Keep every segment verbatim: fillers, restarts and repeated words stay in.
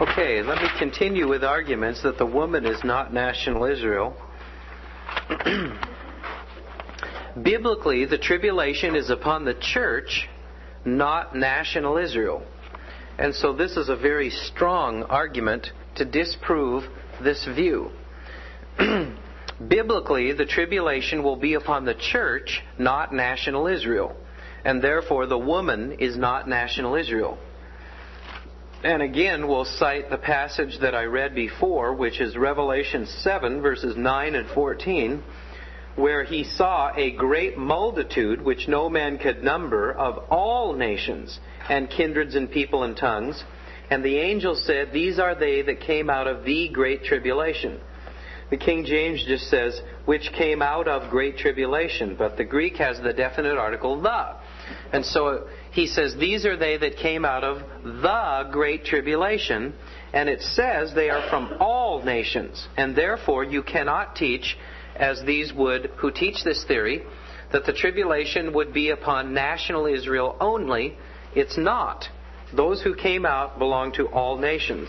Okay, let me continue with arguments that the woman is not national Israel. Biblically, the tribulation is upon the church, not national Israel. And so this is a very strong argument to disprove this view. Biblically, the tribulation will be upon the church, not national Israel. And therefore, the woman is not national Israel. And again, we'll cite the passage that I read before, which is Revelation seven, verses nine and fourteen, where he saw a great multitude, which no man could number, of all nations, and kindreds and people and tongues. And the angel said, "These are they that came out of the great tribulation." The King James just says, "which came out of great tribulation," but the Greek has the definite article, "the." And so he says, "These are they that came out of the great tribulation," and it says they are from all nations. And therefore you cannot teach, as these would who teach this theory, that the tribulation would be upon national Israel only. It's not. Those who came out belong to all nations.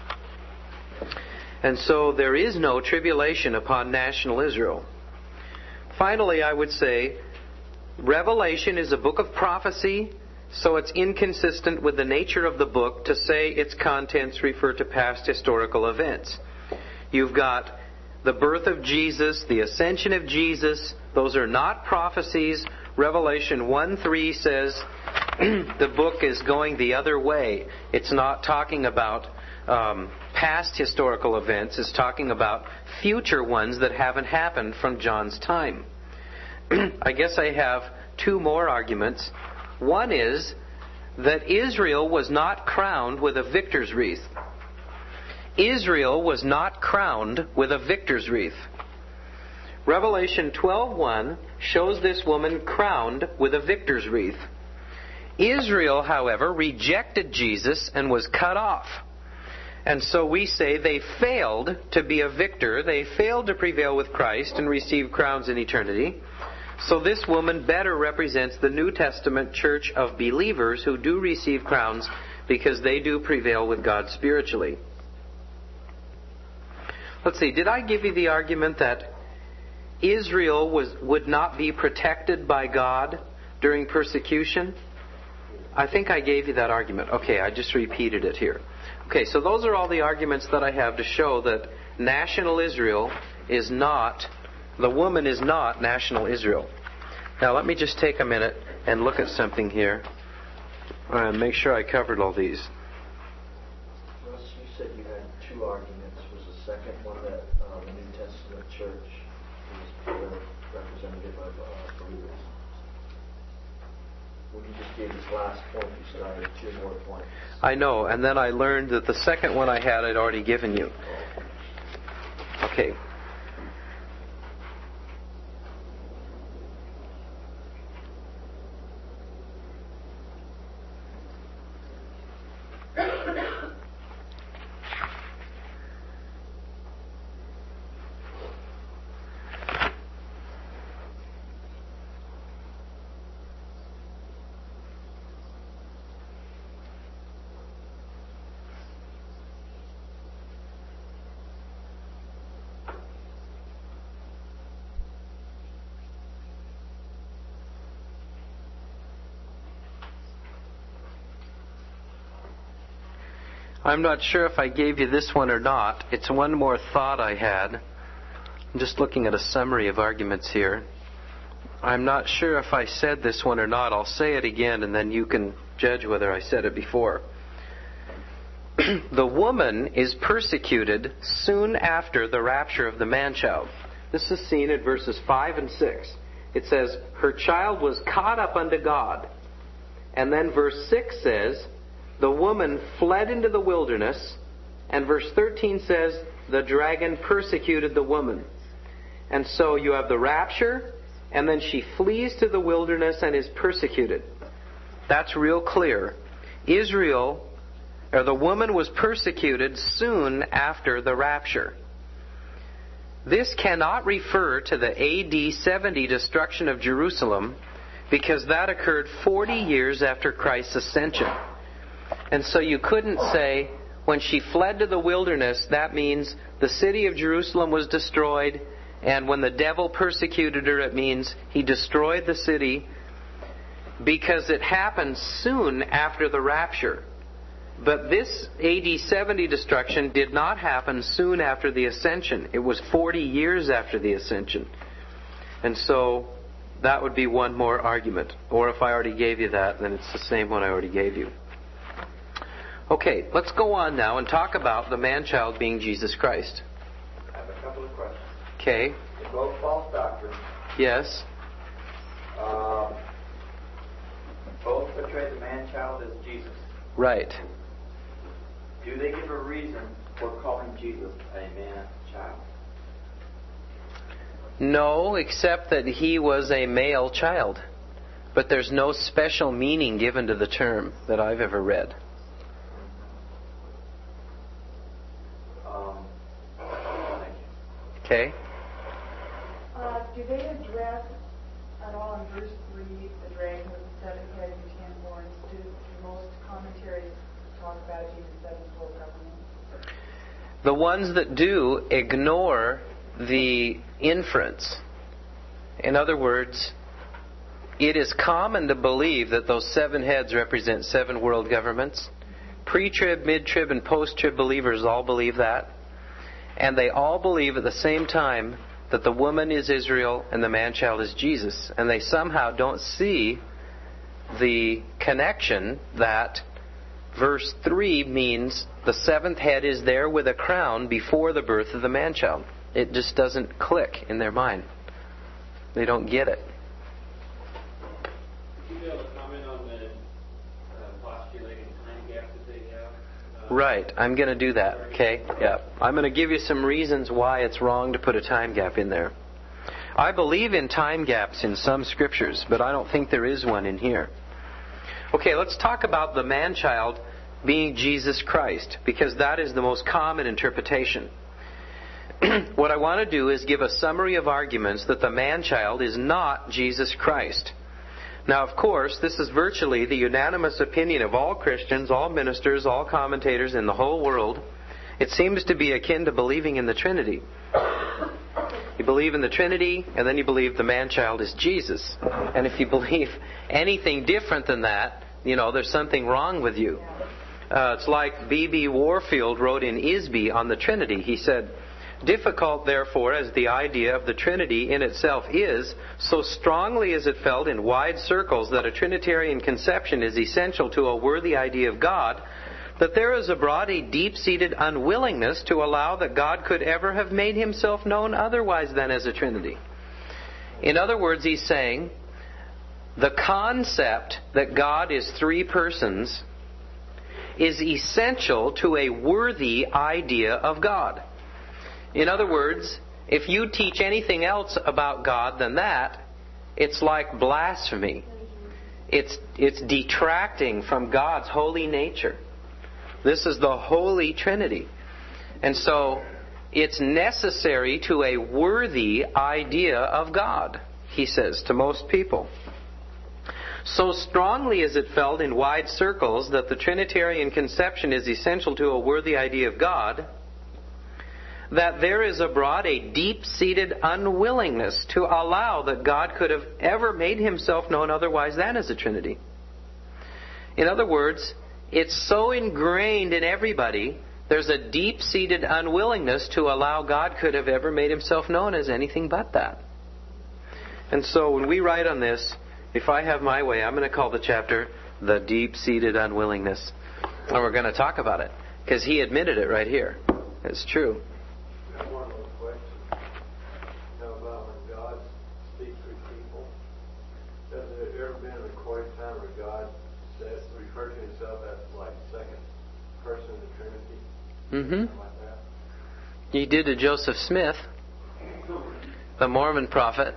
And so there is no tribulation upon national Israel. Finally, I would say, Revelation is a book of prophecy, so it's inconsistent with the nature of the book to say its contents refer to past historical events. You've got the birth of Jesus, the ascension of Jesus. Those are not prophecies. Revelation one three says the book is going the other way. It's not talking about um, past historical events. It's talking about future ones that haven't happened from John's time. I guess I have two more arguments. One is that Israel was not crowned with a victor's wreath. Israel was not crowned with a victor's wreath. Revelation twelve one shows this woman crowned with a victor's wreath. Israel, however, rejected Jesus and was cut off. And so we say they failed to be a victor. They failed to prevail with Christ and receive crowns in eternity. So this woman better represents the New Testament church of believers who do receive crowns because they do prevail with God spiritually. Let's see, did I give you the argument that Israel was would not be protected by God during persecution? I think I gave you that argument. Okay, I just repeated it here. Okay, so those are all the arguments that I have to show that national Israel is not, the woman is not national Israel. Now let me just take a minute and look at something here and make sure I covered all these. Russ, you said you had two arguments. Was the second one that uh, the New Testament church is representative of uh, believers? When you just gave this last point, you said I had two more points. I know, and then I learned that the second one I had I'd already given you. Okay. I'm not sure if I gave you this one or not. It's one more thought I had. I'm just looking at a summary of arguments here. I'm not sure if I said this one or not. I'll say it again and then you can judge whether I said it before. The woman is persecuted soon after the rapture of the man-child. This is seen in verses five and six. It says, her child was caught up unto God. And then verse six says, the woman fled into the wilderness, and verse thirteen says, the dragon persecuted the woman. And so you have the rapture, and then she flees to the wilderness and is persecuted. That's real clear. Israel, or the woman was persecuted soon after the rapture. This cannot refer to the A D seventy destruction of Jerusalem, because that occurred forty years after Christ's ascension. And so you couldn't say, when she fled to the wilderness, that means the city of Jerusalem was destroyed. And when the devil persecuted her, it means he destroyed the city, because it happened soon after the rapture. But this A D seventy destruction did not happen soon after the ascension. It was forty years after the ascension. And so that would be one more argument. Or if I already gave you that, then it's the same one I already gave you. Okay, let's go on now and talk about the man-child being Jesus Christ. I have a couple of questions. Okay. In both false doctrines, Yes. uh, both portray the man-child as Jesus. Right. Do they give a reason for calling Jesus a man-child? No, except that he was a male child. But there's no special meaning given to the term that I've ever read. Um, thank you. Okay. Uh, do they address at all in verse three the dragon with the seven heads and ten horns? Do most commentaries talk about Jesus sevenfold government? The ones that do ignore the inference. In other words, it is common to believe that those seven heads represent seven world governments. Pre-trib, mid-trib, and post-trib believers all believe that. And they all believe at the same time that the woman is Israel and the man-child is Jesus. And they somehow don't see the connection that verse three means the seventh head is there with a crown before the birth of the man-child. It just doesn't click in their mind. They don't get it. Would you be able to comment on the uh, postulating time gap that they have? Uh, Right, I'm going to do that, okay? Yeah. I'm going to give you some reasons why it's wrong to put a time gap in there. I believe in time gaps in some scriptures, but I don't think there is one in here. Okay, let's talk about the man-child being Jesus Christ, because that is the most common interpretation. What I want to do is give a summary of arguments that the man-child is not Jesus Christ. Now, of course, this is virtually the unanimous opinion of all Christians, all ministers, all commentators in the whole world. It seems to be akin to believing in the Trinity. You believe in the Trinity, and then you believe the man-child is Jesus. And if you believe anything different than that, you know, there's something wrong with you. Uh, it's like B B Warfield wrote in Isby on the Trinity. He said, "Difficult, therefore, as the idea of the Trinity in itself is, so strongly is it felt in wide circles that a Trinitarian conception is essential to a worthy idea of God, that there is abroad a deep-seated unwillingness to allow that God could ever have made himself known otherwise than as a Trinity." In other words, he's saying, the concept that God is three persons is essential to a worthy idea of God. In other words, if you teach anything else about God than that, it's like blasphemy. It's, it's detracting from God's holy nature. This is the Holy Trinity. And so, it's necessary to a worthy idea of God, he says to most people. So strongly is it felt in wide circles that the Trinitarian conception is essential to a worthy idea of God, that there is abroad a deep-seated unwillingness to allow that God could have ever made himself known otherwise than as a Trinity. In other words, it's so ingrained in everybody, there's a deep-seated unwillingness to allow God could have ever made himself known as anything but that. And so when we write on this, if I have my way, I'm going to call the chapter The Deep-Seated Unwillingness. And we're going to talk about it, because he admitted it right here. It's true. One little question. You know, about when God speaks through people, has there ever been a recorded time where God says, referred to himself as like second person of the Trinity? Mm-hmm. Something like that? He did to Joseph Smith, the Mormon prophet.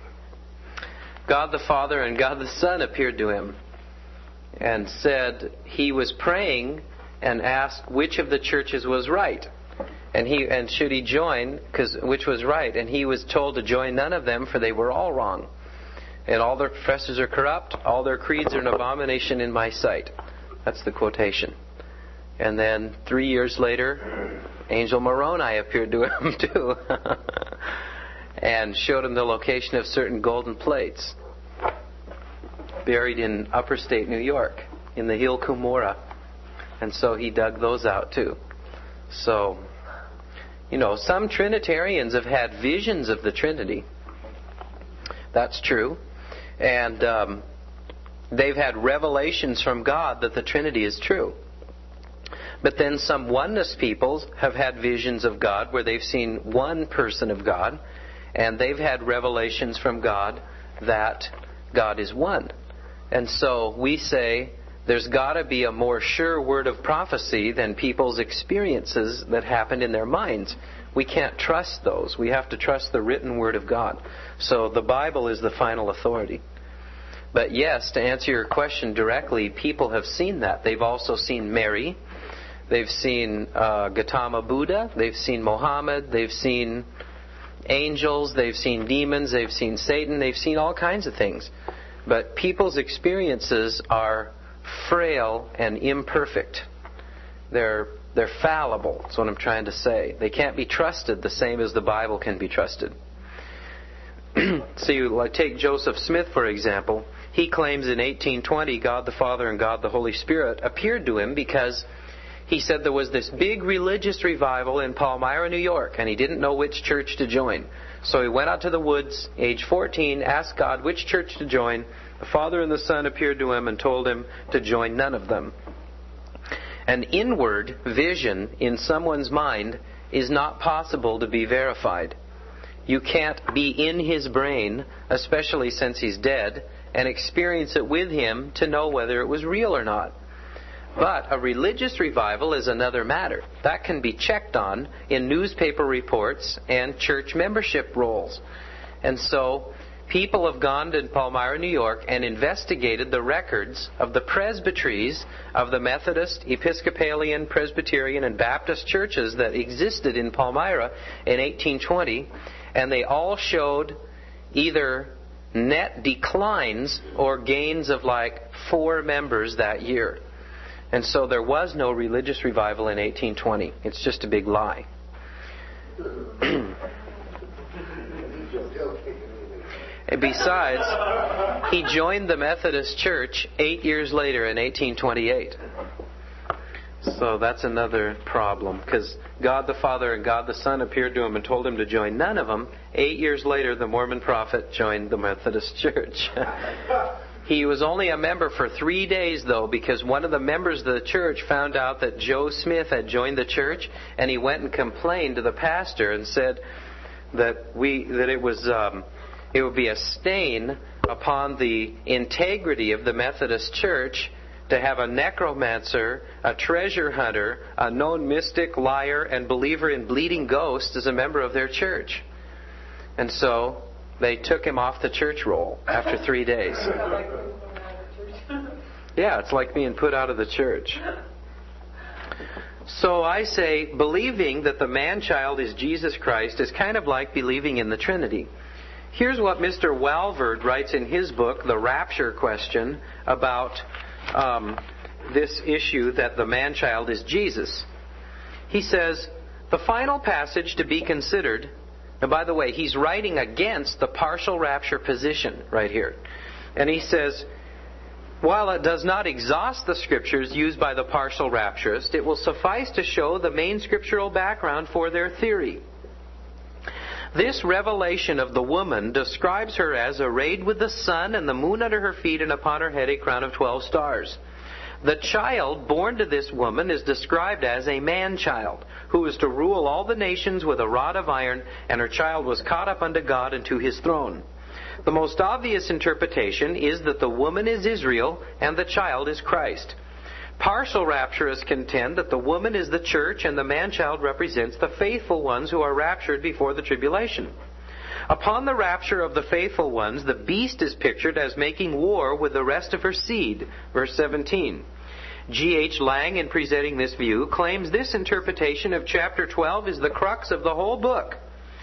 God the Father and God the Son appeared to him and said he was praying and asked which of the churches was right. And he and should he join, because which was right. And he was told to join none of them, for they were all wrong. And all their professors are corrupt. All their creeds are an abomination in my sight. That's the quotation. And then three years later, Angel Moroni appeared to him too and showed him the location of certain golden plates buried in upper state New York in the Hill Cumorah. And so he dug those out too. So, you know, some Trinitarians have had visions of the Trinity. That's true. And um, they've had revelations from God that the Trinity is true. But then some oneness peoples have had visions of God where they've seen one person of God, and they've had revelations from God that God is one. And so we say there's got to be a more sure word of prophecy than people's experiences that happened in their minds. We can't trust those. We have to trust the written word of God. So the Bible is the final authority. But yes, to answer your question directly, people have seen that. They've also seen Mary. They've seen uh, Gautama Buddha. They've seen Mohammed. They've seen angels. They've seen demons. They've seen Satan. They've seen all kinds of things. But people's experiences are frail and imperfect. They're they're fallible. That's what I'm trying to say. They can't be trusted the same as the Bible can be trusted. So you like take Joseph Smith, for example. He claims in eighteen twenty God the Father and God the Holy Spirit appeared to him because he said there was this big religious revival in Palmyra, New York, and he didn't know which church to join. So he went out to the woods, age fourteen, asked God which church to join. The Father and the Son appeared to him and told him to join none of them. An inward vision in someone's mind is not possible to be verified. You can't be in his brain, especially since he's dead, and experience it with him to know whether it was real or not. But a religious revival is another matter. That can be checked on in newspaper reports and church membership rolls. And so people have gone to Palmyra, New York, and investigated the records of the presbyteries of the Methodist, Episcopalian, Presbyterian, and Baptist churches that existed in Palmyra in eighteen twenty, and they all showed either net declines or gains of like four members that year. And so there was no religious revival in eighteen twenty. It's just a big lie. Besides, he joined the Methodist Church eight years later in eighteen twenty-eight. So that's another problem, because God the Father and God the Son appeared to him and told him to join none of them. Eight years later, the Mormon prophet joined the Methodist Church. He was only a member for three days, though, because one of the members of the church found out that Joe Smith had joined the church, and he went and complained to the pastor and said that we that it was um, it would be a stain upon the integrity of the Methodist Church to have a necromancer, a treasure hunter, a known mystic, liar, and believer in bleeding ghosts as a member of their church. And so they took him off the church roll after three days. Yeah, it's like being put out of the church. So I say, believing that the man-child is Jesus Christ is kind of like believing in the Trinity. Here's what Mister Walvoord writes in his book, The Rapture Question, about um, this issue that the man-child is Jesus. He says, the final passage to be considered. And by the way, he's writing against the partial rapture position right here. And he says, while it does not exhaust the scriptures used by the partial rapturist, it will suffice to show the main scriptural background for their theory. This revelation of the woman describes her as arrayed with the sun and the moon under her feet and upon her head a crown of twelve stars. The child born to this woman is described as a man-child, who is to rule all the nations with a rod of iron, and her child was caught up unto God and to his throne. The most obvious interpretation is that the woman is Israel and the child is Christ. Partial rapturists contend that the woman is the church and the man-child represents the faithful ones who are raptured before the tribulation. Upon the rapture of the faithful ones, the beast is pictured as making war with the rest of her seed. Verse seventeen. G H Lang, in presenting this view, claims this interpretation of chapter twelve is the crux of the whole book.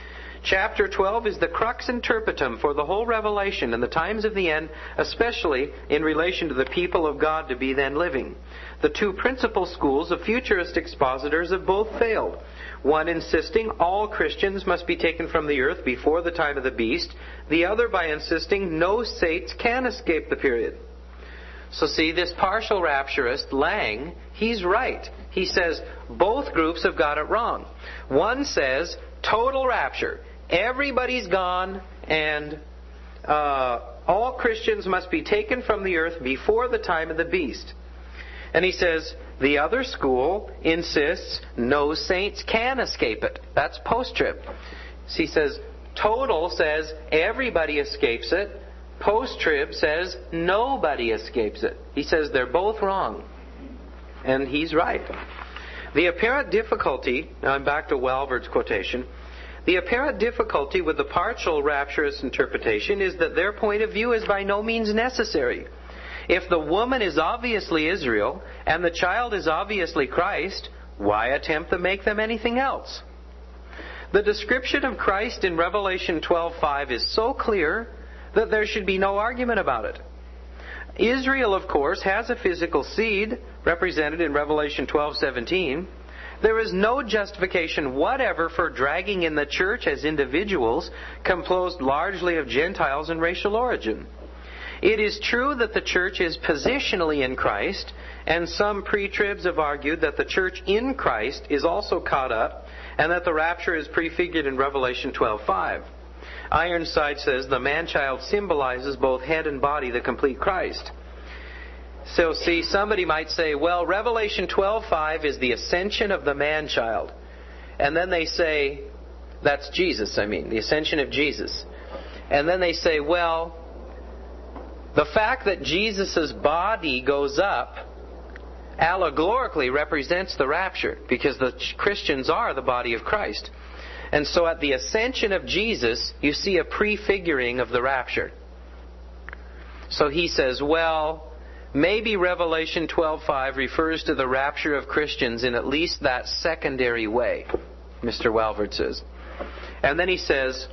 Chapter twelve is the crux interpretum for the whole revelation and the times of the end, especially in relation to the people of God to be then living. The two principal schools of futurist expositors have both failed. One insisting all Christians must be taken from the earth before the time of the beast. The other by insisting no saints can escape the period. So see, this partial rapturist, Lang, he's right. He says both groups have got it wrong. One says total rapture. Everybody's gone and uh, all Christians must be taken from the earth before the time of the beast. And he says the other school insists no saints can escape it. That's post-trib. So he says total says everybody escapes it. Post-trib says nobody escapes it. He says they're both wrong. And he's right. The apparent difficulty, now I'm back to Walvoord's quotation, the apparent difficulty with the partial rapturist interpretation is that their point of view is by no means necessary. If the woman is obviously Israel and the child is obviously Christ, why attempt to make them anything else? The description of Christ in Revelation twelve five is so clear that there should be no argument about it. Israel, of course, has a physical seed, represented in Revelation twelve seventeen. There is no justification whatever for dragging in the church as individuals, composed largely of Gentiles and racial origin. It is true that the church is positionally in Christ, and some pre-tribs have argued that the church in Christ is also caught up, and that the rapture is prefigured in Revelation twelve five. Ironside says the man-child symbolizes both head and body, the complete Christ. So see, somebody might say, well, Revelation twelve five is the ascension of the man-child. And then they say, that's Jesus, I mean, the ascension of Jesus. And then they say, well, the fact that Jesus' body goes up allegorically represents the rapture, because the Christians are the body of Christ. And so at the ascension of Jesus, you see a prefiguring of the rapture. So he says, well, maybe Revelation twelve five refers to the rapture of Christians in at least that secondary way, Mister Walvoord says. And then he says,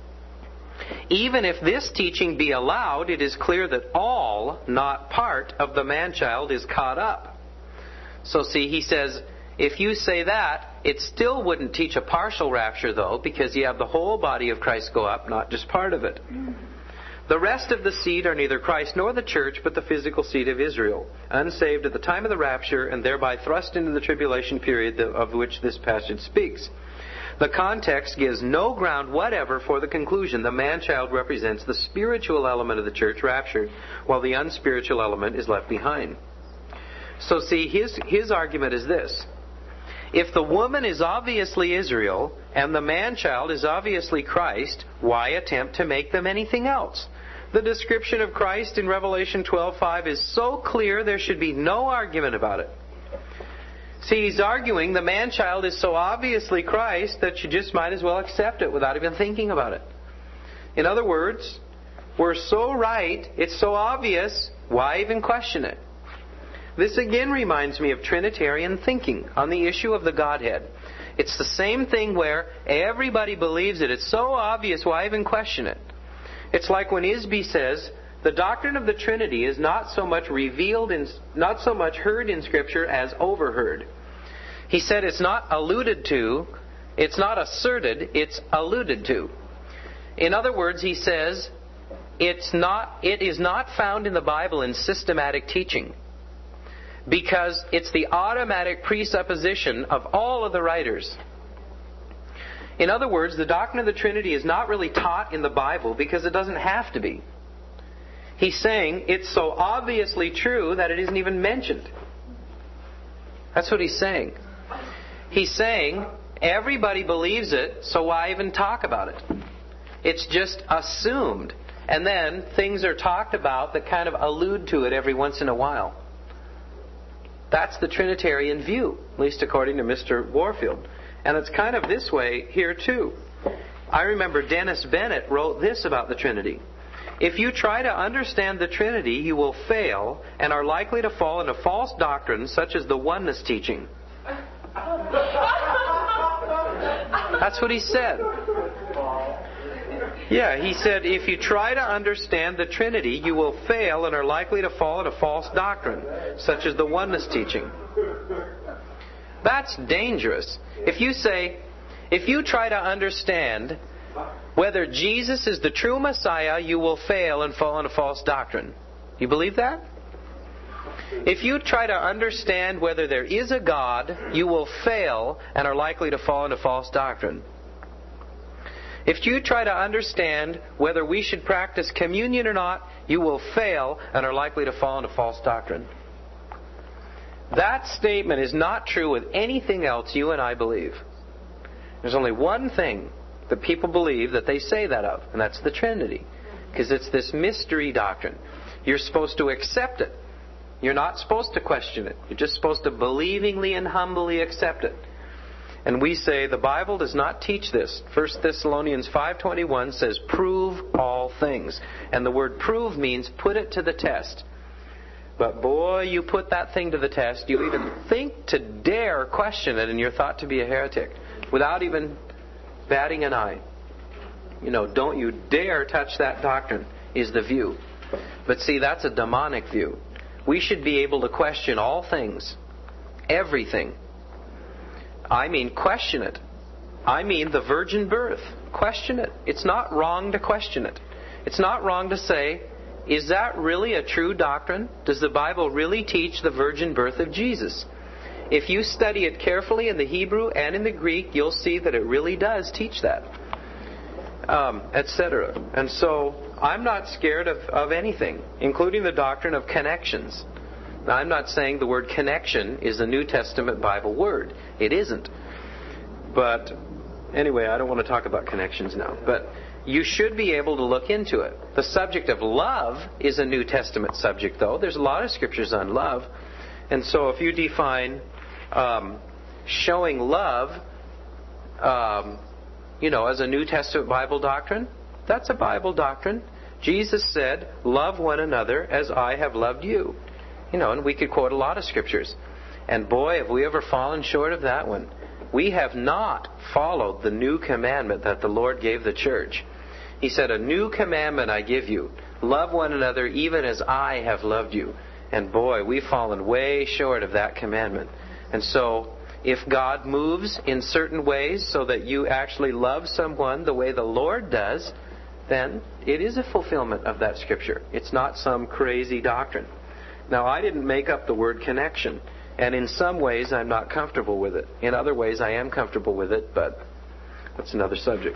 even if this teaching be allowed, it is clear that all, not part, of the man-child is caught up. So see, he says, if you say that, it still wouldn't teach a partial rapture, though, because you have the whole body of Christ go up, not just part of it. The rest of the seed are neither Christ nor the church, but the physical seed of Israel, unsaved at the time of the rapture, and thereby thrust into the tribulation period of which this passage speaks. The context gives no ground whatever for the conclusion the man-child represents the spiritual element of the church raptured, while the unspiritual element is left behind. So see, his, his argument is this. If the woman is obviously Israel, and the man-child is obviously Christ, why attempt to make them anything else? The description of Christ in Revelation twelve five is so clear there should be no argument about it. See, he's arguing the man-child is so obviously Christ that you just might as well accept it without even thinking about it. In other words, we're so right, it's so obvious, why even question it? This again reminds me of Trinitarian thinking on the issue of the Godhead. It's the same thing where everybody believes it. It's so obvious, why even question it? It's like when Isby says, the doctrine of the Trinity is not so much revealed, in, not so much heard in Scripture as overheard. He said it's not alluded to, it's not asserted, it's alluded to. In other words, he says, it's not, it is not found in the Bible in systematic teaching, because it's the automatic presupposition of all of the writers. In other words, the doctrine of the Trinity is not really taught in the Bible because it doesn't have to be. He's saying it's so obviously true that it isn't even mentioned. That's what he's saying. He's saying everybody believes it, so why even talk about it? It's just assumed. And then things are talked about that kind of allude to it every once in a while. That's the Trinitarian view, at least according to Mister Warfield. And it's kind of this way here too. I remember Dennis Bennett wrote this about the Trinity. If you try to understand the Trinity, you will fail and are likely to fall into false doctrines such as the oneness teaching. That's what he said. Yeah, he said, if you try to understand the Trinity, you will fail and are likely to fall into false doctrine, such as the oneness teaching. That's dangerous. If you say, if you try to understand whether Jesus is the true Messiah, you will fail and fall into false doctrine. You believe that? If you try to understand whether there is a God, you will fail and are likely to fall into false doctrine. If you try to understand whether we should practice communion or not, you will fail and are likely to fall into false doctrine. That statement is not true with anything else you and I believe. There's only one thing that people believe that they say that of, and that's the Trinity. Because it's this mystery doctrine. You're supposed to accept it. You're not supposed to question it. You're just supposed to believingly and humbly accept it. And we say the Bible does not teach this. First Thessalonians five twenty-one says, prove all things. And the word prove means put it to the test. But boy, you put that thing to the test, you even think to dare question it, and you're thought to be a heretic without even batting an eye. You know, don't you dare touch that doctrine, is the view. But see, that's a demonic view. We should be able to question all things. Everything. I mean, question it. I mean the virgin birth. Question it. It's not wrong to question it. It's not wrong to say, is that really a true doctrine? Does the Bible really teach the virgin birth of Jesus? If you study it carefully in the Hebrew and in the Greek, you'll see that it really does teach that. Um, et cetera. And so, I'm not scared of, of anything, including the doctrine of connections. Now, I'm not saying the word connection is a New Testament Bible word. It isn't. But, anyway, I don't want to talk about connections now. But you should be able to look into it. The subject of love is a New Testament subject, though. There's a lot of scriptures on love. And so if you define um, showing love, um, you know, as a New Testament Bible doctrine, that's a Bible doctrine. Jesus said, love one another as I have loved you. You know, and we could quote a lot of scriptures. And boy, have we ever fallen short of that one. We have not followed the new commandment that the Lord gave the church. He said, a new commandment I give you. Love one another even as I have loved you. And boy, we've fallen way short of that commandment. And so, if God moves in certain ways so that you actually love someone the way the Lord does, then it is a fulfillment of that scripture. It's not some crazy doctrine. Now, I didn't make up the word connection. And in some ways, I'm not comfortable with it. In other ways, I am comfortable with it, but that's another subject.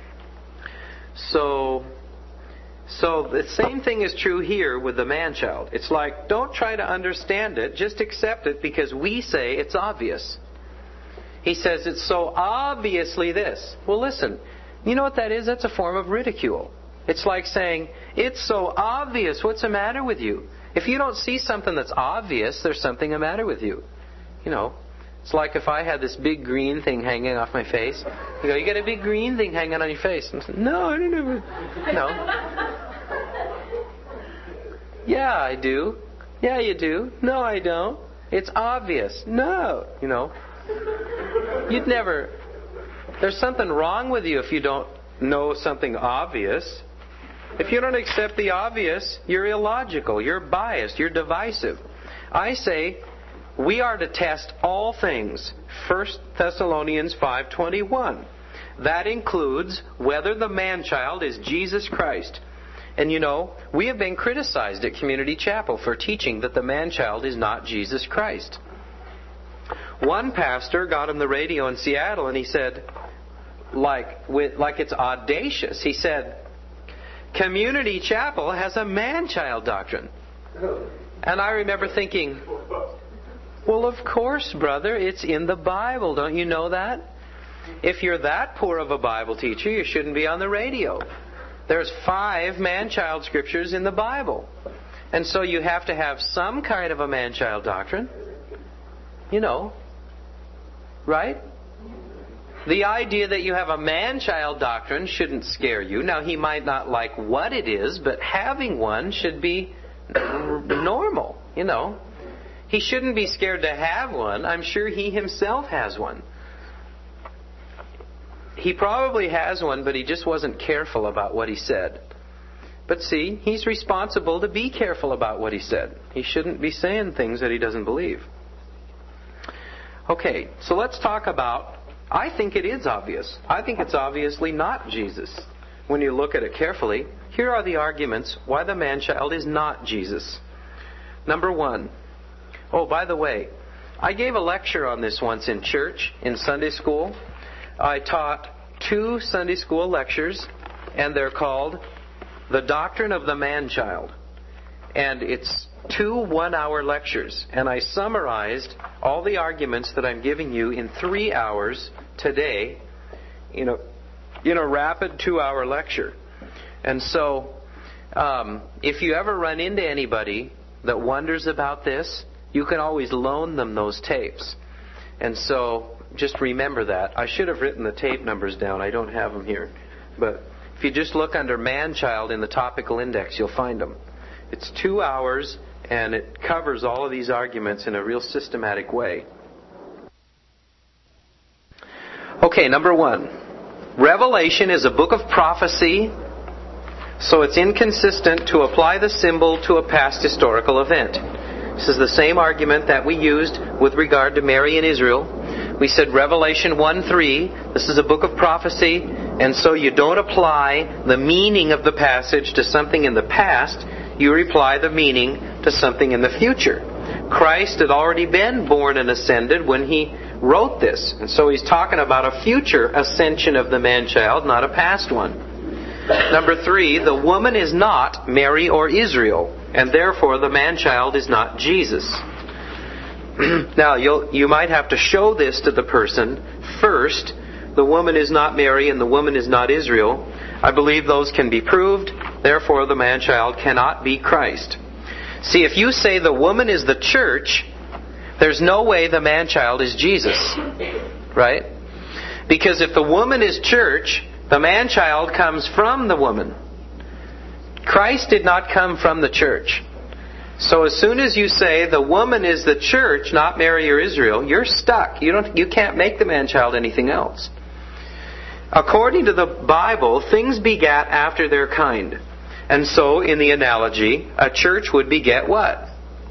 So, so the same thing is true here with the man-child. It's like, don't try to understand it. Just accept it because we say it's obvious. He says it's so obviously this. Well, listen, you know what that is? That's a form of ridicule. It's like saying, it's so obvious. What's the matter with you? If you don't see something that's obvious, there's something the matter with you. You know, it's like if I had this big green thing hanging off my face. You go, you got a big green thing hanging on your face. And I say, no, I don't ever. No. Yeah, I do. Yeah, you do. No, I don't. It's obvious. No. You know, you'd never. There's something wrong with you if you don't know something obvious. If you don't accept the obvious, you're illogical, you're biased, you're divisive. I say we are to test all things. First Thessalonians five twenty-one. That includes whether the man-child is Jesus Christ. And you know, we have been criticized at Community Chapel for teaching that the man-child is not Jesus Christ. One pastor got on the radio in Seattle and he said, like, with, like it's audacious, he said, Community Chapel has a man-child doctrine. And I remember thinking, well, of course, brother, it's in the Bible. Don't you know that? If you're that poor of a Bible teacher, you shouldn't be on the radio. There's five man-child scriptures in the Bible. And so you have to have some kind of a man-child doctrine. You know. Right? The idea that you have a man-child doctrine shouldn't scare you. Now, he might not like what it is, but having one should be normal, you know. He shouldn't be scared to have one. I'm sure he himself has one. he probably has one, but he just wasn't careful about what he said. But see, he's responsible to be careful about what he said. He shouldn't be saying things that he doesn't believe. Okay, so let's talk about, I think it is obvious. I think it's obviously not Jesus. When you look at it carefully, here are the arguments why the man-child is not Jesus. Number one. Oh, by the way, I gave a lecture on this once in church, in Sunday school. I taught two Sunday school lectures, and they're called The Doctrine of the Man-Child. And it's two one-hour lectures. And I summarized all the arguments that I'm giving you in three hours today in a, in a rapid two-hour lecture. And so, um, if you ever run into anybody that wonders about this, you can always loan them those tapes. And so, just remember that. I should have written the tape numbers down. I don't have them here. But if you just look under man-child in the topical index, you'll find them. It's two hours, and it covers all of these arguments in a real systematic way. Okay, number one. Revelation is a book of prophecy, so it's inconsistent to apply the symbol to a past historical event. This is the same argument that we used with regard to Mary and Israel. We said Revelation one three, this is a book of prophecy, and so you don't apply the meaning of the passage to something in the past, you apply the meaning to something in the future. Christ had already been born and ascended when he wrote this, and so he's talking about a future ascension of the man-child, not a past one. Number three, the woman is not Mary or Israel, and therefore the man-child is not Jesus. Now, you'll, you might have to show this to the person first. The woman is not Mary and the woman is not Israel. I believe those can be proved. Therefore, the man-child cannot be Christ. See, if you say the woman is the church, there's no way the man-child is Jesus. Right? Because if the woman is church, the man-child comes from the woman. Christ did not come from the church. So as soon as you say the woman is the church, not Mary or Israel, you're stuck. You don't. You can't make the man-child anything else. According to the Bible, things begat after their kind. And so, in the analogy, a church would beget what?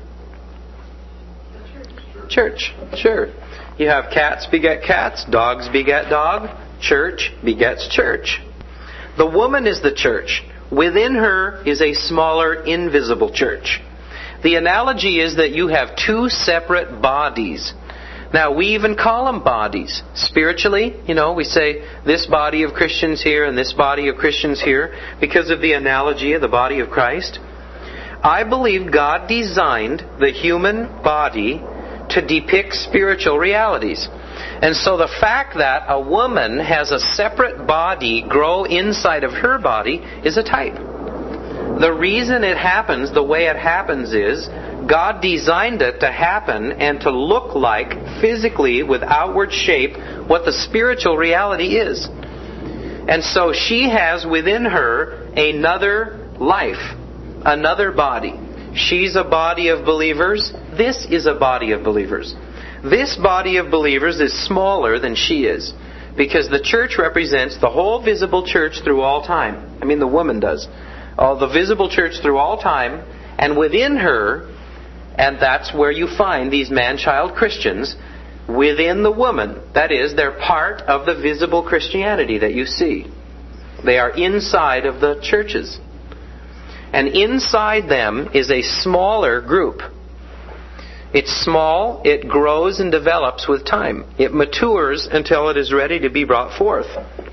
Church. Sure. You have cats beget cats, dogs beget dog, church begets church. The woman is the church. Within her is a smaller, invisible church. The analogy is that you have two separate bodies. Now, we even call them bodies. Spiritually, you know, we say this body of Christians here and this body of Christians here because of the analogy of the body of Christ. I believe God designed the human body to depict spiritual realities. And so the fact that a woman has a separate body grow inside of her body is a type. The reason it happens the way it happens is God designed it to happen and to look like physically with outward shape what the spiritual reality is. And so she has within her another life, another body. She's a body of believers. This is a body of believers. This body of believers is smaller than she is because the church represents the whole visible church through all time. I mean, the woman does. All the visible church through all time, and within her, and that's where you find these man-child Christians, within the woman. That is, they're part of the visible Christianity that you see. They are inside of the churches. And inside them is a smaller group. It's small, it grows and develops with time. It matures until it is ready to be brought forth.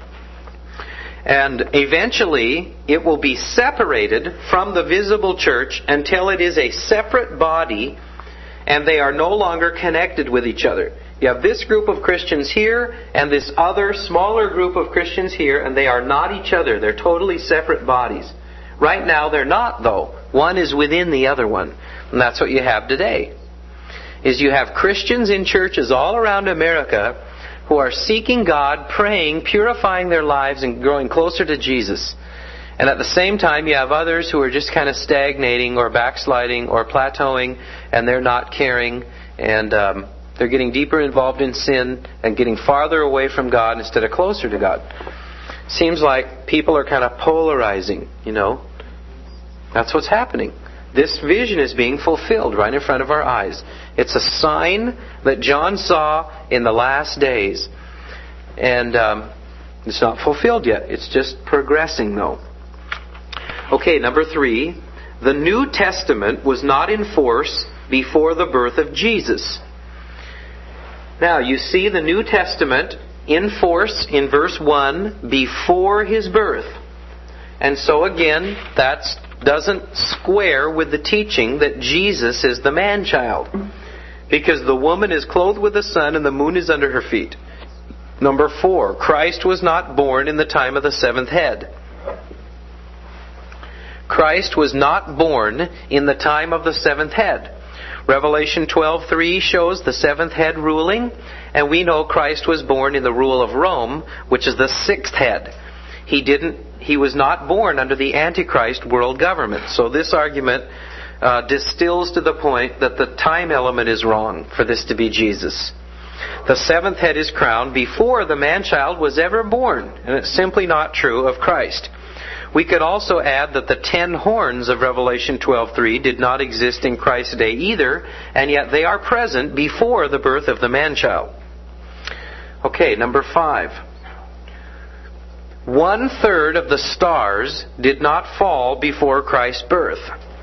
And eventually, it will be separated from the visible church until it is a separate body and they are no longer connected with each other. You have this group of Christians here and this other smaller group of Christians here, and they are not each other. They're totally separate bodies. Right now, they're not, though. One is within the other one. And that's what you have today. Is you have Christians in churches all around America who are seeking God, praying, purifying their lives, and growing closer to Jesus. And at the same time, you have others who are just kind of stagnating or backsliding or plateauing, and they're not caring. And um, They're getting deeper involved in sin and getting farther away from God instead of closer to God. Seems like people are kind of polarizing, you know. That's what's happening. This vision is being fulfilled right in front of our eyes. It's a sign that John saw in the last days. And um, it's not fulfilled yet. It's just progressing, though. Okay, number three. The New Testament was not in force before the birth of Jesus. Now, you see the New Testament in force in verse one before His birth. And so again, that doesn't square with the teaching that Jesus is the man-child. Because the woman is clothed with the sun and the moon is under her feet. Number four, Christ was not born in the time of the seventh head. Christ was not born in the time of the seventh head. Revelation twelve three shows the seventh head ruling, and we know Christ was born in the rule of Rome, which is the sixth head. He didn't. He was not born under the Antichrist world government. So this argument uh, distills to the point that the time element is wrong for this to be Jesus. The seventh head is crowned before the man-child was ever born, and it's simply not true of Christ. We could also add that the ten horns of Revelation twelve three did not exist in Christ's day either, and yet they are present before the birth of the man-child. Okay, number five. One third of the stars did not fall before Christ's birth.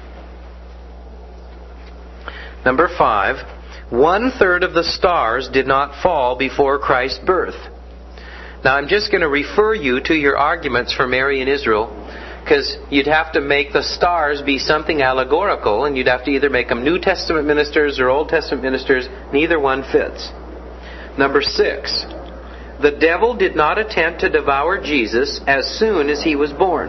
Number five. One third of the stars did not fall before Christ's birth. Now I'm just going to refer you to your arguments for Mary and Israel, because you'd have to make the stars be something allegorical, and you'd have to either make them New Testament ministers or Old Testament ministers. Neither one fits. Number six. The devil did not attempt to devour Jesus as soon as He was born.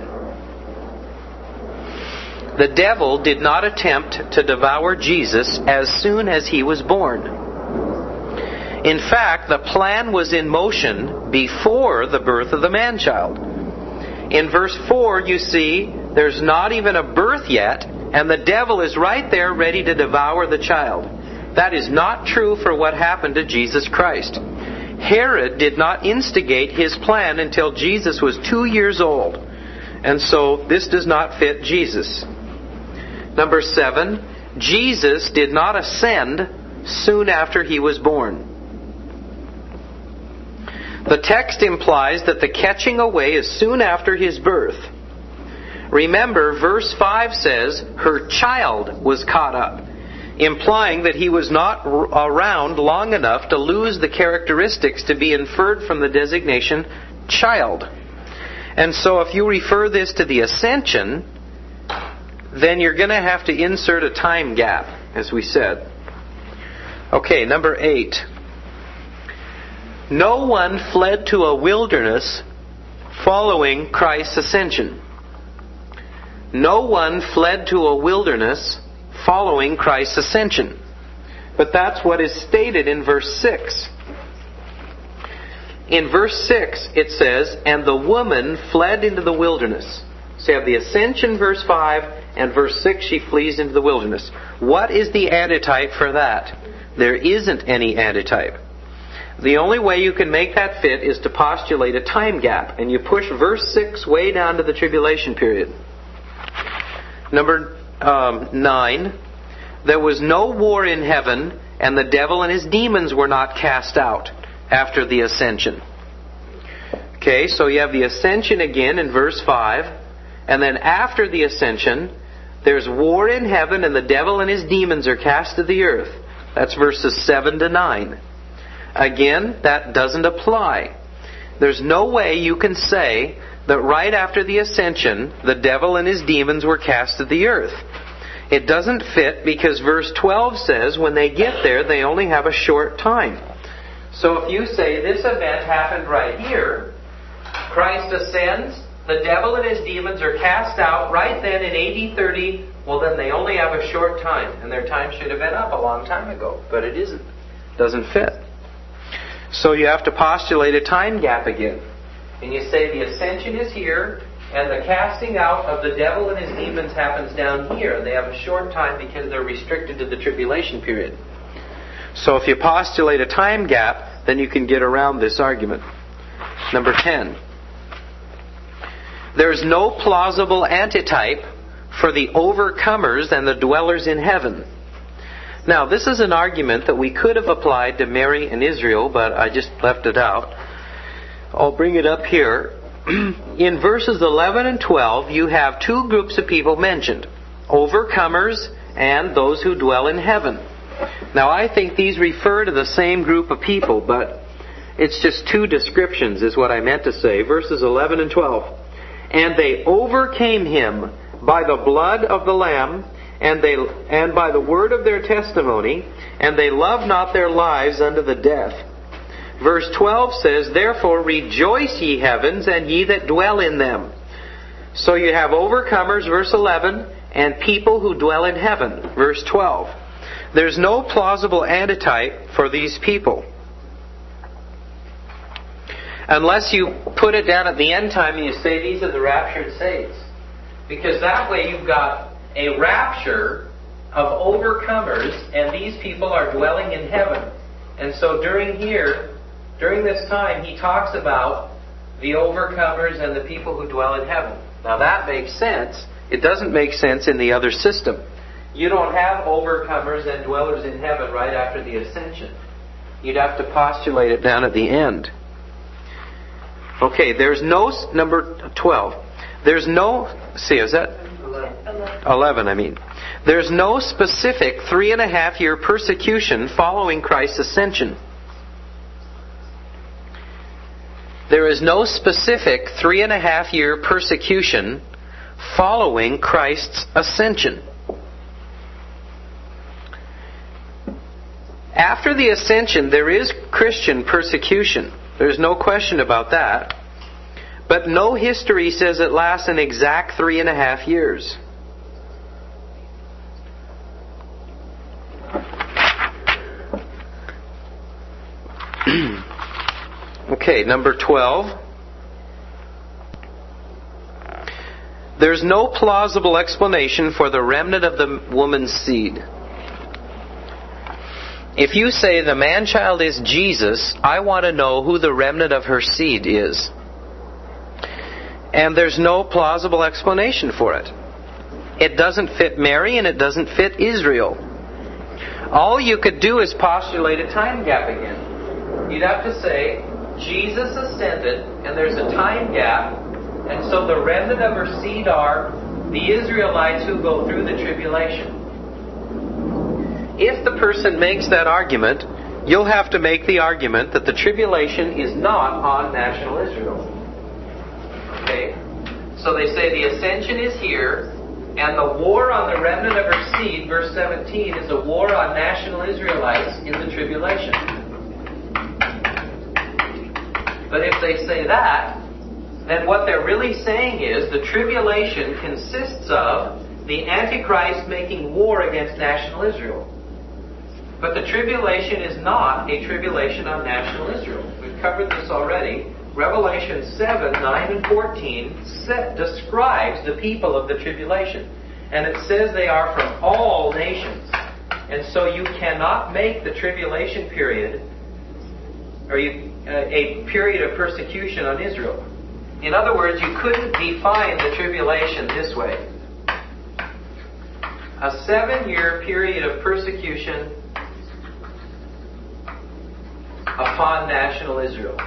The devil did not attempt to devour Jesus as soon as He was born. In fact, the plan was in motion before the birth of the man-child. In verse four, you see, there's not even a birth yet, and the devil is right there ready to devour the child. That is not true for what happened to Jesus Christ. Herod did not instigate his plan until Jesus was two years old. And so this does not fit Jesus. Number seven, Jesus did not ascend soon after He was born. The text implies that the catching away is soon after His birth. Remember, verse five says, her child was caught up, implying that He was not around long enough to lose the characteristics to be inferred from the designation child. And so if you refer this to the ascension, then you're going to have to insert a time gap, as we said. Okay, number eight. No one fled to a wilderness following Christ's ascension. No one fled to a wilderness following Christ's ascension. But that's what is stated in verse six. In verse six it says, and the woman fled into the wilderness. So you have the ascension, verse five, and verse six, she flees into the wilderness. What is the antitype for that? There isn't any antitype. The only way you can make that fit is to postulate a time gap, and you push verse six way down to the tribulation period. Number um, nine, there was no war in heaven, and the devil and his demons were not cast out after the ascension. Okay, so you have the ascension again in verse five, and then after the ascension, there's war in heaven, and the devil and his demons are cast to the earth. That's verses seven to nine. Again, that doesn't apply. There's no way you can say that right after the ascension, the devil and his demons were cast to the earth. It doesn't fit because verse twelve says when they get there, they only have a short time. So if you say this event happened right here, Christ ascends, the devil and his demons are cast out right then in A D thirty, well then they only have a short time, and their time should have been up a long time ago. But it isn't. Doesn't fit. So you have to postulate a time gap again. And you say the ascension is here, and the casting out of the devil and his demons happens down here. They have a short time because they're restricted to the tribulation period. So if you postulate a time gap, then you can get around this argument. Number ten. There is no plausible antitype for the overcomers and the dwellers in heaven. Now, this is an argument that we could have applied to Mary and Israel, but I just left it out. I'll bring it up here. In verses eleven and twelve, you have two groups of people mentioned. Overcomers and those who dwell in heaven. Now, I think these refer to the same group of people, but it's just two descriptions is what I meant to say. Verses eleven and twelve. And they overcame him by the blood of the Lamb, and they and by the word of their testimony, and they loved not their lives unto the death. Verse twelve says, Therefore rejoice, ye heavens, and ye that dwell in them. So you have overcomers, verse eleven, and people who dwell in heaven, verse twelve. There's no plausible antitype for these people. Unless you put it down at the end time and you say these are the raptured saints. Because that way you've got a rapture of overcomers and these people are dwelling in heaven. And so during here, during this time, he talks about the overcomers and the people who dwell in heaven. Now that makes sense. It doesn't make sense in the other system. You don't have overcomers and dwellers in heaven right after the ascension. You'd have to postulate it down at the end. Okay, there's no, number twelve. There's no, see, is that? eleven, I mean. There's no specific three and a half year persecution following Christ's ascension. There is no specific three and a half year persecution following Christ's ascension. After the ascension, there is Christian persecution. There's no question about that. But no history says it lasts an exact three and a half years. Okay, number twelve. There's no plausible explanation for the remnant of the woman's seed. If you say the man-child is Jesus, I want to know who the remnant of her seed is. And there's no plausible explanation for it. It doesn't fit Mary and it doesn't fit Israel. All you could do is postulate a time gap again. You'd have to say, Jesus ascended and there's a time gap, and so the remnant of her seed are the Israelites who go through the tribulation. If the person makes that argument, you'll have to make the argument that the tribulation is not on national Israel. Okay? So they say the ascension is here, and the war on the remnant of her seed, verse seventeen, is a war on national Israelites in the tribulation. But if they say that, then what they're really saying is the tribulation consists of the Antichrist making war against national Israel. But the tribulation is not a tribulation on national Israel. We've covered this already. Revelation seven, nine, and fourteen set, describes the people of the tribulation. And it says they are from all nations. And so you cannot make the tribulation period or you, uh, a period of persecution on Israel. In other words, you couldn't define the tribulation this way. A seven-year period of persecution upon national Israel.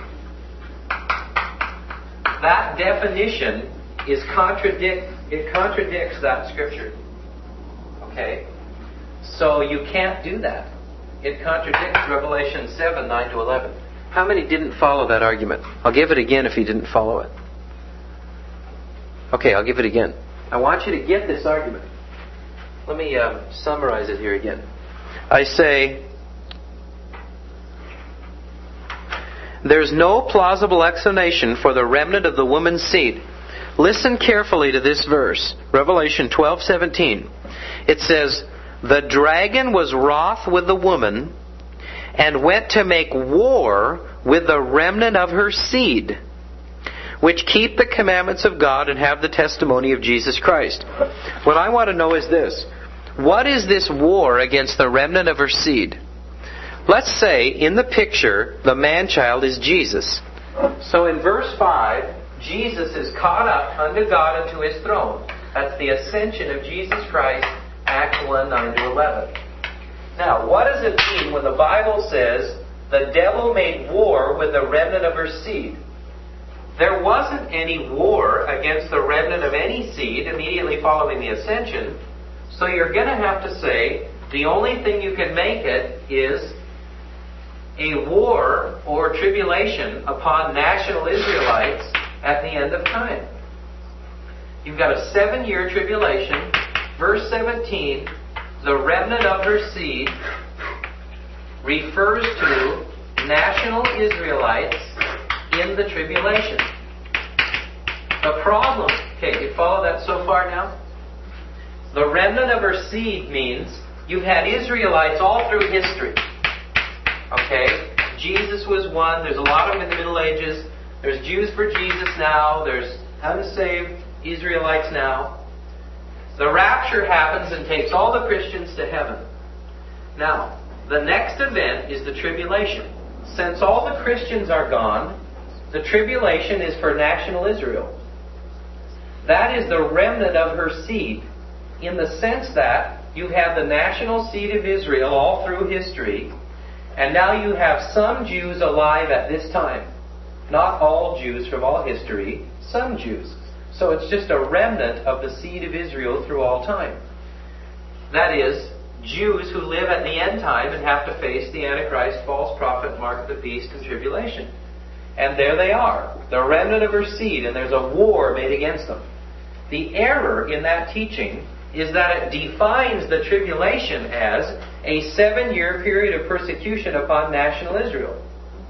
That definition is contradict it contradicts that scripture. Okay? So you can't do that. It contradicts Revelation seven, nine to eleven. How many didn't follow that argument? I'll give it again if you didn't follow it. Okay, I'll give it again. I want you to get this argument. Let me um, summarize it here again. I say, there's no plausible explanation for the remnant of the woman's seed. Listen carefully to this verse, Revelation twelve seventeen. It says, the dragon was wroth with the woman and went to make war with the remnant of her seed, which keep the commandments of God and have the testimony of Jesus Christ. What I want to know is this. What is this war against the remnant of her seed? let's say in the picture the man-child is Jesus. So in verse five, Jesus is caught up unto God and to His throne. That's the ascension of Jesus Christ, Acts one, nine to eleven. Now, what does it mean when the Bible says the devil made war with the remnant of her seed? There wasn't any war against the remnant of any seed immediately following the ascension. So you're going to have to say the only thing you can make it is a war or tribulation upon national Israelites at the end of time. You've got a seven-year tribulation. Verse seventeen, the remnant of her seed refers to national Israelites in the tribulation. The problem, okay, you follow that so far now? The remnant of her seed means you've had Israelites all through history. Okay? Jesus was one. There's a lot of them in the Middle Ages. There's Jews for Jesus now. There's unsaved Israelites now. The rapture happens and takes all the Christians to heaven. Now, the next event is the tribulation. Since all the Christians are gone, the tribulation is for national Israel. That is the remnant of her seed, in the sense that you have the national seed of Israel all through history, and now you have some Jews alive at this time. Not all Jews from all history, some Jews. So it's just a remnant of the seed of Israel through all time. That is, Jews who live at the end time and have to face the Antichrist, false prophet, mark of the beast, and tribulation. And there they are, the remnant of her seed, and there's a war made against them. The error in that teaching is that it defines the tribulation as a seven-year period of persecution upon national Israel.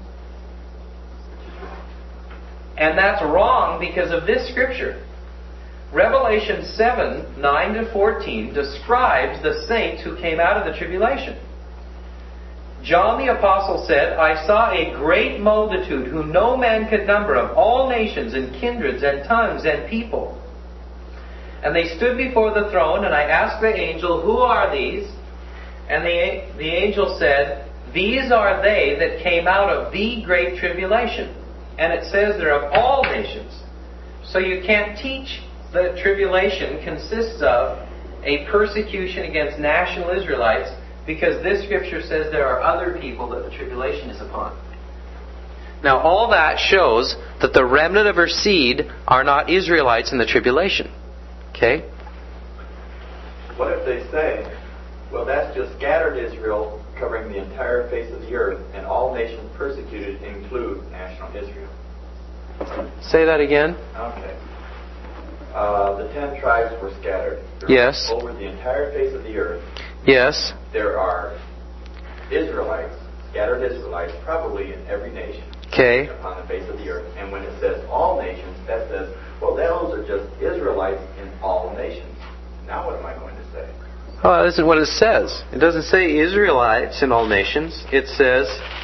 And that's wrong because of this scripture. Revelation seven, nine to fourteen describes the saints who came out of the tribulation. John the Apostle said, I saw a great multitude whom no man could number, of all nations and kindreds and tongues and people. And they stood before the throne, and I asked the angel, who are these? And the, the angel said, these are they that came out of the great tribulation. And it says they're of all nations. So you can't teach that tribulation consists of a persecution against national Israelites, because this scripture says there are other people that the tribulation is upon. Now all that shows that the remnant of her seed are not Israelites in the tribulation. Okay? What if they say, well, that's just scattered Israel covering the entire face of the earth, and all nations persecuted include national Israel? Say that again. Okay. Uh, the ten tribes were scattered. They're Yes. over the entire face of the earth. Yes. There are Israelites, scattered Israelites, probably in every nation. Okay. Upon the face of the earth. And when it says all nations, that says, well, those are just Israelites in all nations. Now what am I going to say? Oh, that isn't what it says. It doesn't say Israelites in all nations. It says,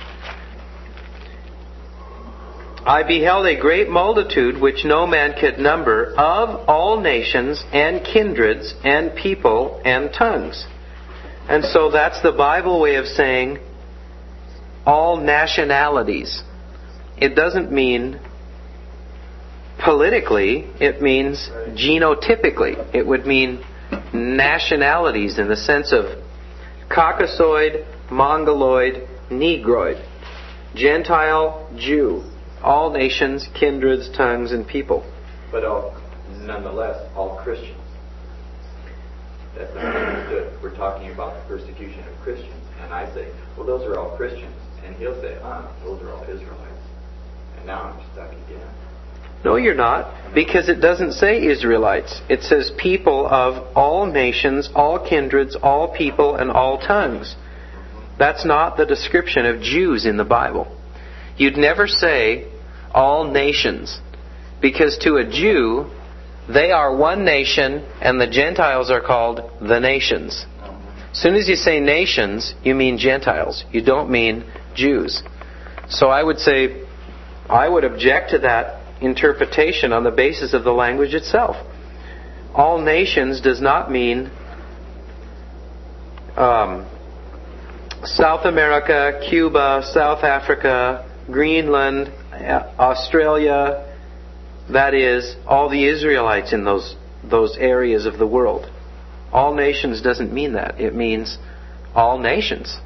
I beheld a great multitude which no man could number, of all nations and kindreds and people and tongues. And so that's the Bible way of saying all nationalities. It doesn't mean politically, it means genotypically. It would mean nationalities in the sense of Caucasoid, Mongoloid, Negroid, Gentile, Jew, all nations, kindreds, tongues, and people. But all, nonetheless, all Christians. That's not understood. We're talking about the persecution of Christians. And I say, well, those are all Christians. And he'll say, ah, those are all Israelites. And now I'm stuck again. No, you're not, because it doesn't say Israelites. It says people of all nations, all kindreds, all people, and all tongues. That's not the description of Jews in the Bible. You'd never say all nations, because to a Jew, they are one nation, and the Gentiles are called the nations. As soon as you say nations, you mean Gentiles. You don't mean Jews. So I would say, I would object to that interpretation on the basis of the language itself. All nations does not mean um, South America, Cuba, South Africa, Greenland, Australia, that is, all the Israelites in those those areas of the world. All nations doesn't mean that. It means all nations.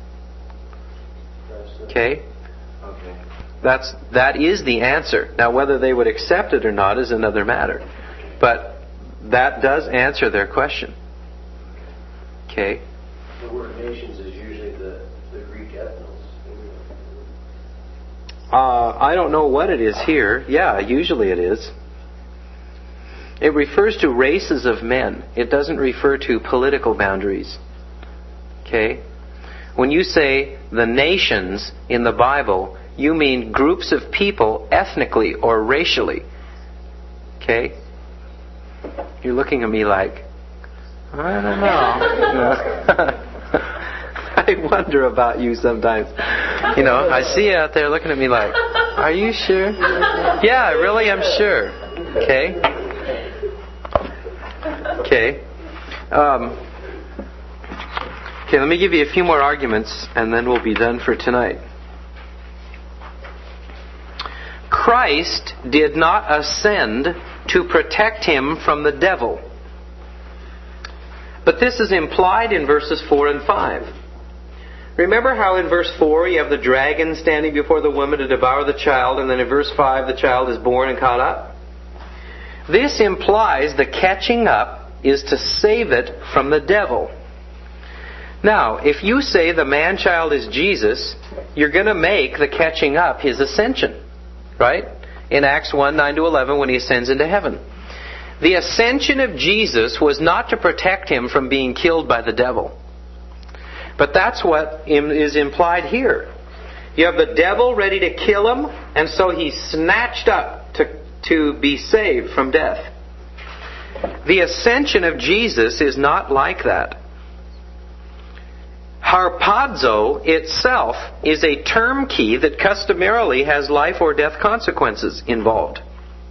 Okay? Okay. That's that is the answer. Now whether they would accept it or not is another matter. But that does answer their question. Okay? The word nations is usually the, the Greek ethnos. Uh, I don't know what it is here. Yeah, usually it is. It refers to races of men. It doesn't refer to political boundaries. Okay? When you say the nations in the Bible, you mean groups of people ethnically or racially. Okay? You're looking at me like, I don't know. I wonder about you sometimes. You know, I see you out there looking at me like, are you sure? Yeah, I really am sure. Okay? Okay. Um, okay, let me give you a few more arguments and then we'll be done for tonight. Christ did not ascend to protect him from the devil. But this is implied in verses four and five. Remember how in verse four you have the dragon standing before the woman to devour the child, and then in verse five the child is born and caught up? This implies the catching up is to save it from the devil. Now, if you say the man-child is Jesus, you're going to make the catching up his ascension. Right? In Acts one, nine to eleven, when he ascends into heaven. The ascension of Jesus was not to protect him from being killed by the devil. But that's what is implied here. You have the devil ready to kill him, and so he's snatched up to, to be saved from death. The ascension of Jesus is not like that. Harpazo itself is a term key that customarily has life or death consequences involved.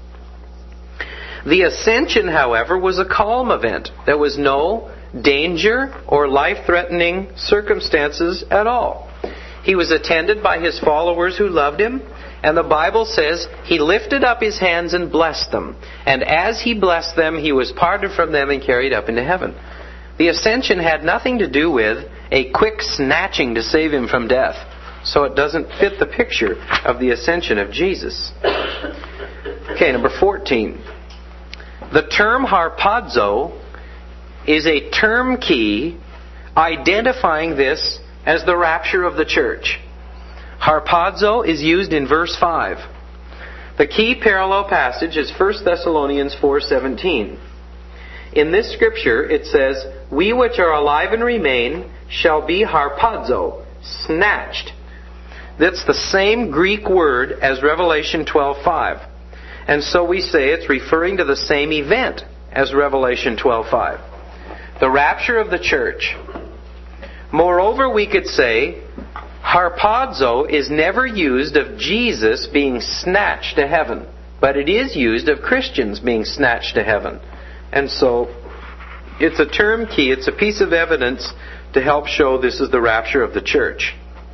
The ascension, however, was a calm event. There was no danger or life-threatening circumstances at all. He was attended by his followers who loved him, and the Bible says he lifted up his hands and blessed them. And as he blessed them, he was parted from them and carried up into heaven. The ascension had nothing to do with a quick snatching to save him from death. So it doesn't fit the picture of the ascension of Jesus. Okay, number fourteen. The term harpazo is a term key identifying this as the rapture of the church. Harpazo is used in verse five. The key parallel passage is First Thessalonians four seventeen. In this scripture it says, "We which are alive and remain shall be harpazo," snatched. That's the same Greek word as Revelation twelve five. And so we say it's referring to the same event as Revelation twelve five. The rapture of the church. Moreover, we could say harpazo is never used of Jesus being snatched to heaven, but it is used of Christians being snatched to heaven. And so it's a term key, it's a piece of evidence to help show this is the rapture of the church.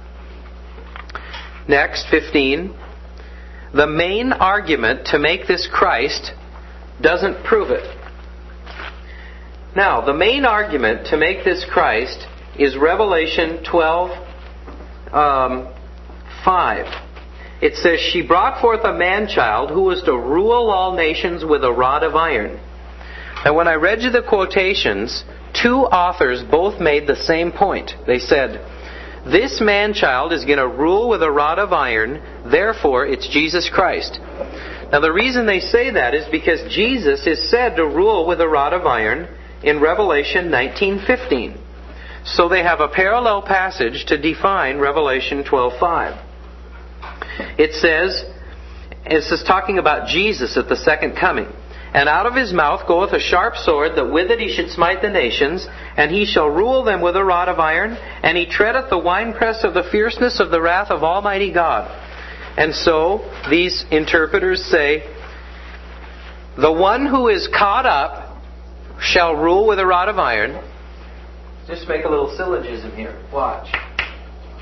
Next, fifteen. The main argument to make this Christ doesn't prove it. Now, the main argument to make this Christ is Revelation twelve um, five. It says, "She brought forth a man-child who was to rule all nations with a rod of iron." And when I read you the quotations, two authors both made the same point. They said, this man-child is going to rule with a rod of iron, therefore it's Jesus Christ. Now the reason they say that is because Jesus is said to rule with a rod of iron in Revelation nineteen fifteen. So they have a parallel passage to define Revelation twelve five. It says, this is talking about Jesus at the second coming. "And out of his mouth goeth a sharp sword, that with it he should smite the nations, and he shall rule them with a rod of iron, and he treadeth the winepress of the fierceness of the wrath of Almighty God." And so, these interpreters say, the one who is caught up shall rule with a rod of iron. Just make a little syllogism here. Watch.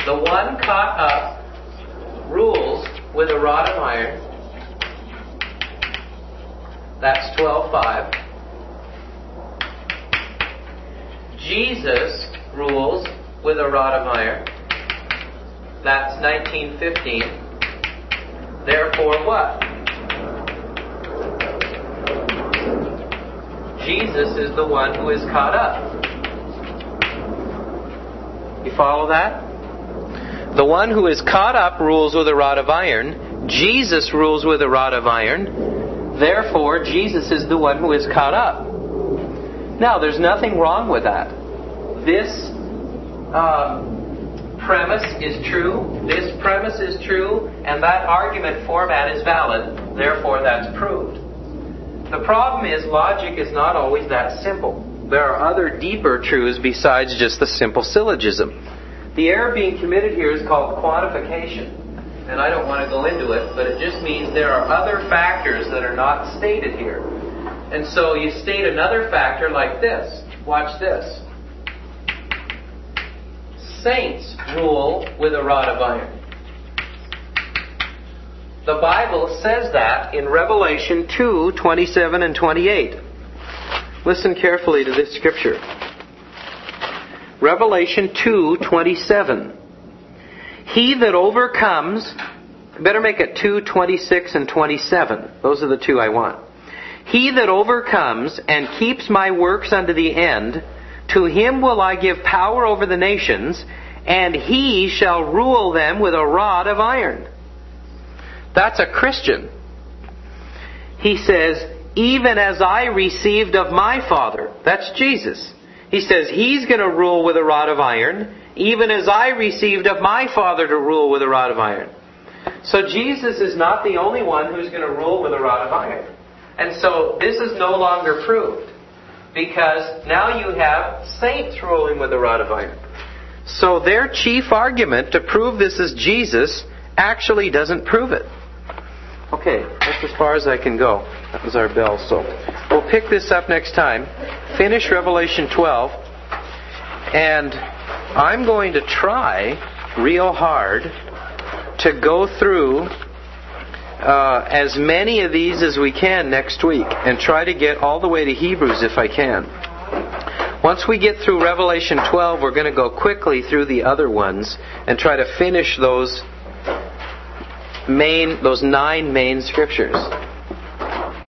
The one caught up rules with a rod of iron. That's twelve five. Jesus rules with a rod of iron. That's nineteen fifteen. Therefore what? Jesus is the one who is caught up. You follow that? The one who is caught up rules with a rod of iron. Jesus rules with a rod of iron. Therefore, Jesus is the one who is caught up. Now, there's nothing wrong with that. This um, premise is true. This premise is true. And that argument format is valid. Therefore, that's proved. The problem is logic is not always that simple. There are other deeper truths besides just the simple syllogism. The error being committed here is called quantification. And I don't want to go into it, but it just means there are other factors that are not stated here. And so you state another factor like this. Watch this. Saints rule with a rod of iron. The Bible says that in Revelation two, twenty-seven and twenty-eight. Listen carefully to this scripture. Revelation two, twenty-seven. He that overcomes, better make it two, twenty-six and twenty-seven. Those are the two I want. He that overcomes and keeps my works unto the end, to him will I give power over the nations, and he shall rule them with a rod of iron. That's a Christian. He says, even as I received of my Father. That's Jesus. He says he's going to rule with a rod of iron, even as I received of my Father to rule with a rod of iron. So Jesus is not the only one who's going to rule with a rod of iron. And so this is no longer proved, because now you have saints ruling with a rod of iron. So their chief argument to prove this is Jesus actually doesn't prove it. Okay, that's as far as I can go. That was our bell. So we'll pick this up next time. Finish Revelation twelve. And I'm going to try real hard to go through uh, as many of these as we can next week. And try to get all the way to Hebrews if I can. Once we get through Revelation twelve, we're going to go quickly through the other ones and try to finish those main, those nine main scriptures.